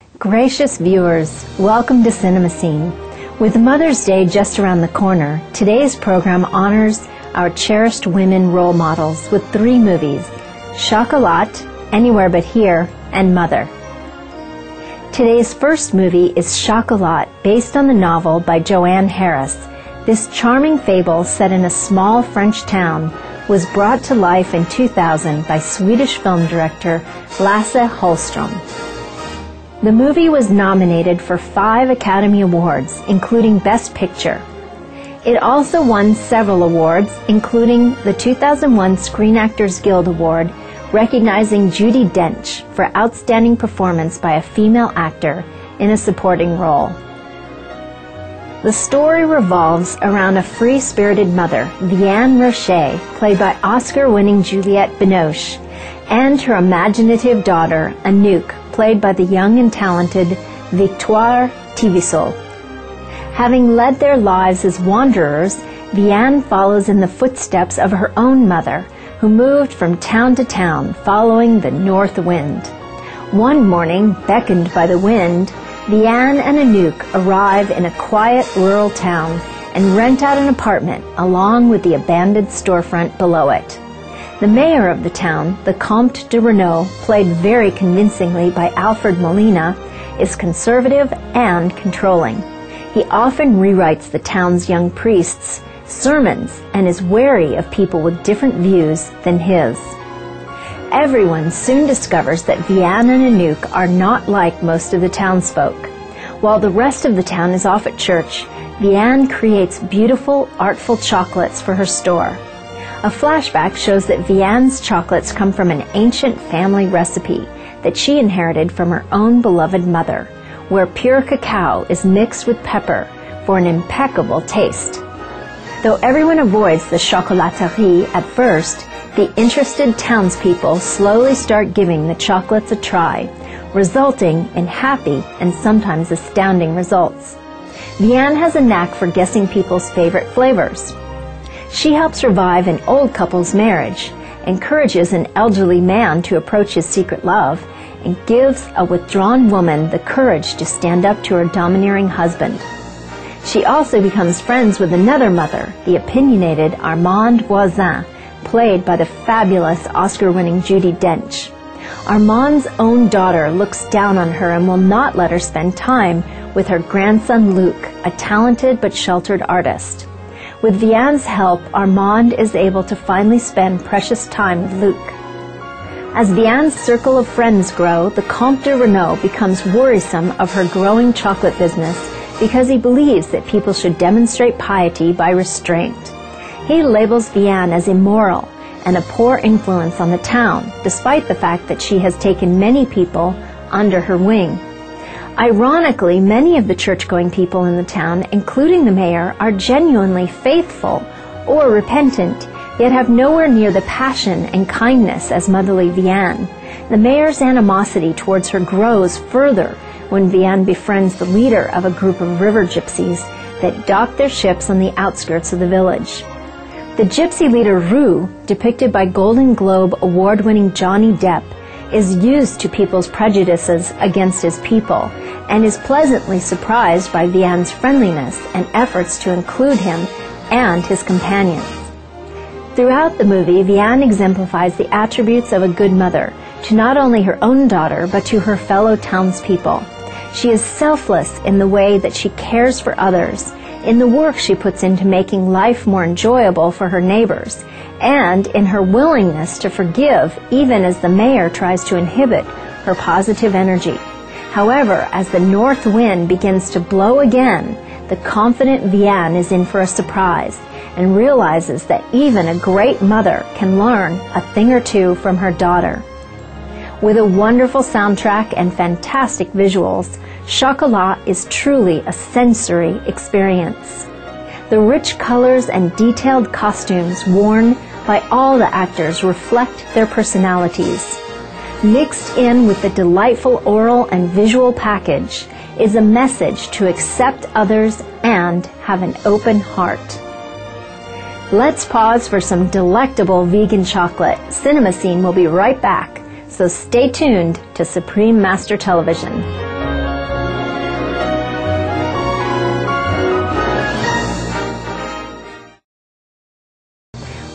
Gracious viewers, welcome to CinemaScene. With Mother's Day just around the corner, today's program honors our cherished women role models with 3 movies: Chocolat, Anywhere But Here, and Mother. Today's first movie is Chocolat, based on the novel by Joanne Harris. This charming fable, set in a small French town, was brought to life in 2000 by Swedish film director Lasse Hallström. The movie was nominated for 5 Academy Awards, including Best Picture. It also won several awards, including the 2001 Screen Actors Guild Award, recognizing Judi Dench for outstanding performance by a female actor in a supporting role. The story revolves around a free-spirited mother, Vianne Rocher, played by Oscar-winning Juliette Binoche, and her imaginative daughter, Anouk, played by the young and talented Victoire Thivisol. Having led their lives as wanderers, Vianne follows in the footsteps of her own mother, who moved from town to town following the north wind. One morning, beckoned by the wind, Vianne and Anouk arrive in a quiet rural town and rent out an apartment along with the abandoned storefront below it. The mayor of the town, the Comte de Renault, played very convincingly by Alfred Molina, is conservative and controlling. He often rewrites the town's young priests' sermons and is wary of people with different views than his. Everyone soon discovers that Vianne and Anouk are not like most of the townsfolk. While the rest of the town is off at church, Vianne creates beautiful, artful chocolates for her store. A flashback shows that Vianne's chocolates come from an ancient family recipe that she inherited from her own beloved mother, where pure cacao is mixed with pepper for an impeccable taste. Though everyone avoids the chocolaterie at first, the interested townspeople slowly start giving the chocolates a try, resulting in happy and sometimes astounding results. Vianne has a knack for guessing people's favorite flavors. She helps revive an old couple's marriage, encourages an elderly man to approach his secret love, and gives a withdrawn woman the courage to stand up to her domineering husband. She also becomes friends with another mother, the opinionated Armande Voisin, played by the fabulous Oscar-winning Judi Dench. Armande's own daughter looks down on her and will not let her spend time with her grandson Luc, a talented but sheltered artist. With Vianne's help, Armande is able to finally spend precious time with Luc. As Vianne's circle of friends grow, the Comte de Renault becomes worrisome of her growing chocolate business because he believes that people should demonstrate piety by restraint. He labels Vianne as immoral and a poor influence on the town, despite the fact that she has taken many people under her wing. Ironically, many of the church-going people in the town, including the mayor, are genuinely faithful or repentant, yet have nowhere near the passion and kindness as motherly Vianne. The mayor's animosity towards her grows further when Vianne befriends the leader of a group of river gypsies that dock their ships on the outskirts of the village. The gypsy leader Rue, depicted by Golden Globe award-winning Johnny Depp, is used to people's prejudices against his people and is pleasantly surprised by Vianne's friendliness and efforts to include him and his companions. Throughout the movie, Vianne exemplifies the attributes of a good mother to not only her own daughter but to her fellow townspeople. She is selfless in the way that she cares for others, in the work she puts into making life more enjoyable for her neighbors, and in her willingness to forgive even as the mayor tries to inhibit her positive energy. However, as the north wind begins to blow again, the confident Vianne is in for a surprise and realizes that even a great mother can learn a thing or two from her daughter. With a wonderful soundtrack and fantastic visuals, Chocolat is truly a sensory experience. The rich colors and detailed costumes worn by all the actors reflect their personalities. Mixed in with the delightful oral and visual package is a message to accept others and have an open heart. Let's pause for some delectable vegan chocolate. CinemaScene will be right back, so stay tuned to Supreme Master Television.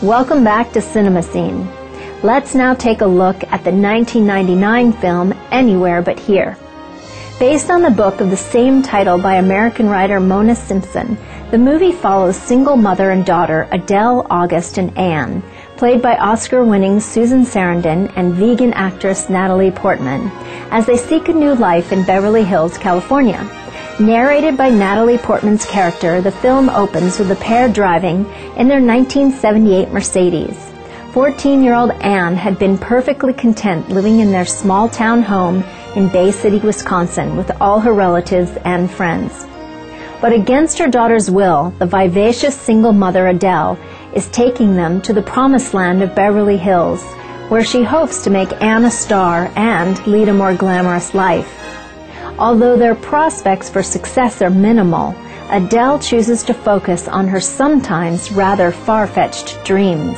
Welcome back to Cinema Scene. Let's now take a look at the 1999 film Anywhere But Here. Based on the book of the same title by American writer Mona Simpson, the movie follows single mother and daughter Adele, August, and Anne, played by Oscar-winning Susan Sarandon and vegan actress Natalie Portman, as they seek a new life in Beverly Hills, California. Narrated by Natalie Portman's character, the film opens with the pair driving in their 1978 Mercedes. 14-year-old Anne had been perfectly content living in their small-town home in Bay City, Wisconsin, with all her relatives and friends. But against her daughter's will, the vivacious single mother Adele is taking them to the promised land of Beverly Hills, where she hopes to make Anne a star and lead a more glamorous life. Although their prospects for success are minimal, Adele chooses to focus on her sometimes rather far-fetched dreams.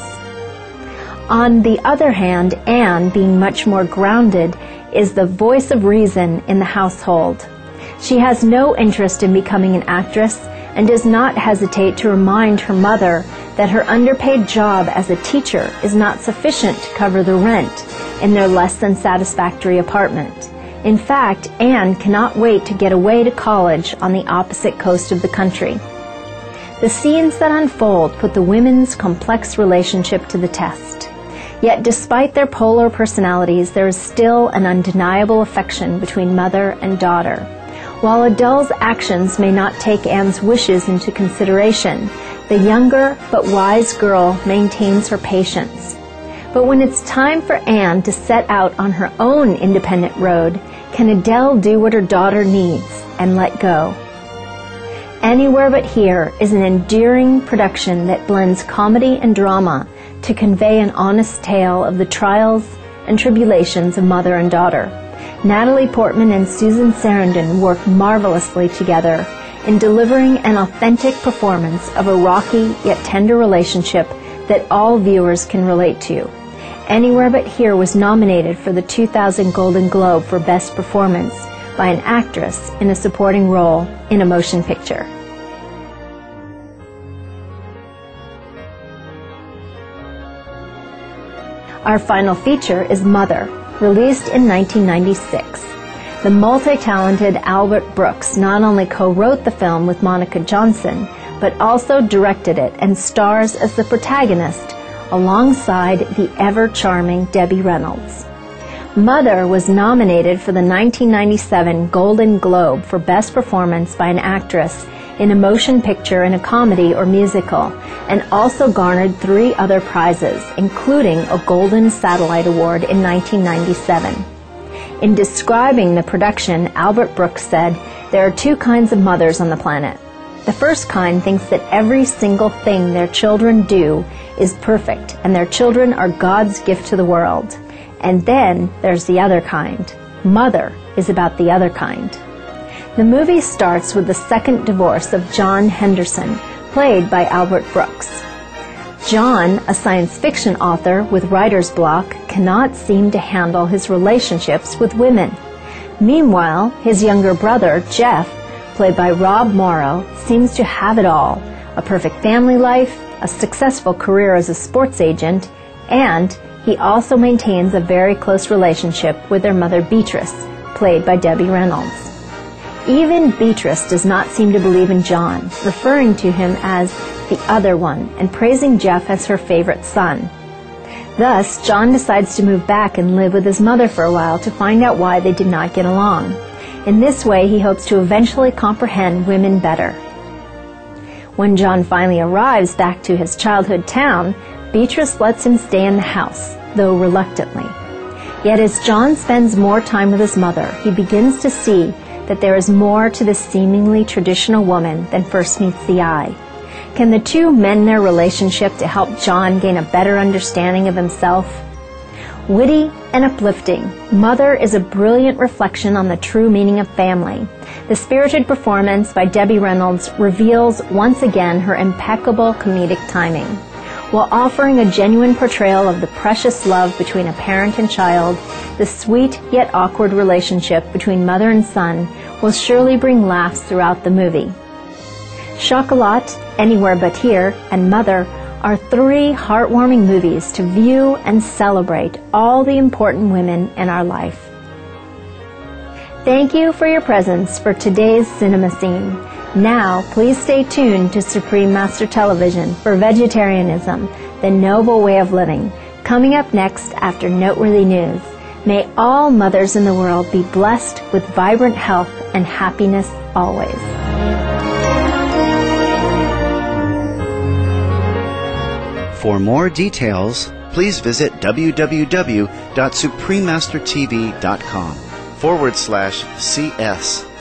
On the other hand, Anne, being much more grounded, is the voice of reason in the household. She has no interest in becoming an actress and does not hesitate to remind her mother that her underpaid job as a teacher is not sufficient to cover the rent in their less than satisfactory apartment. In fact, Anne cannot wait to get away to college on the opposite coast of the country. The scenes that unfold put the women's complex relationship to the test. Yet despite their polar personalities, there is still an undeniable affection between mother and daughter. While Adele's actions may not take Anne's wishes into consideration, the younger but wise girl maintains her patience. But when it's time for Anne to set out on her own independent road, can Adele do what her daughter needs and let go? Anywhere But Here is an endearing production that blends comedy and drama to convey an honest tale of the trials and tribulations of mother and daughter. Natalie Portman and Susan Sarandon work marvelously together in delivering an authentic performance of a rocky yet tender relationship that all viewers can relate to. Anywhere But Here was nominated for the 2000 Golden Globe for Best Performance by an actress in a supporting role in a motion picture. Our final feature is Mother, released in 1996. The multi-talented Albert Brooks not only co-wrote the film with Monica Johnson, but also directed it and stars as the protagonist alongside the ever-charming Debbie Reynolds. Mother was nominated for the 1997 Golden Globe for Best Performance by an Actress in a Motion Picture in a Comedy or Musical, and also garnered 3 other prizes, including a Golden Satellite Award in 1997. In describing the production, Albert Brooks said, "There are 2 kinds of mothers on the planet. The first kind thinks that every single thing their children do is perfect, and their children are God's gift to the world. And then there's the other kind. Mother is about the other kind." The movie starts with the second divorce of John Henderson, played by Albert Brooks. John, a science fiction author with writer's block, cannot seem to handle his relationships with women. Meanwhile, his younger brother, Jeff, played by Rob Morrow, seems to have it all: a perfect family life, a successful career as a sports agent, and he also maintains a very close relationship with their mother Beatrice, played by Debbie Reynolds. Even Beatrice does not seem to believe in John, referring to him as the other one and praising Jeff as her favorite son. Thus, John decides to move back and live with his mother for a while to find out why they did not get along. In this way, he hopes to eventually comprehend women better. When John finally arrives back to his childhood town, Beatrice lets him stay in the house, though reluctantly. Yet as John spends more time with his mother, he begins to see that there is more to this seemingly traditional woman than first meets the eye. Can the 2 mend their relationship to help John gain a better understanding of himself? Witty and uplifting, Mother is a brilliant reflection on the true meaning of family. The spirited performance by Debbie Reynolds reveals once again her impeccable comedic timing. While offering a genuine portrayal of the precious love between a parent and child, the sweet yet awkward relationship between mother and son will surely bring laughs throughout the movie. Chocolat, Anywhere But Here, and Mother are 3 heartwarming movies to view and celebrate all the important women in our life. Thank you for your presence for today's Cinema Scene. Now, please stay tuned to Supreme Master Television for Vegetarianism, the Noble Way of Living, coming up next after Noteworthy News. May all mothers in the world be blessed with vibrant health and happiness always. For more details, please visit www.suprememastertv.com/CS.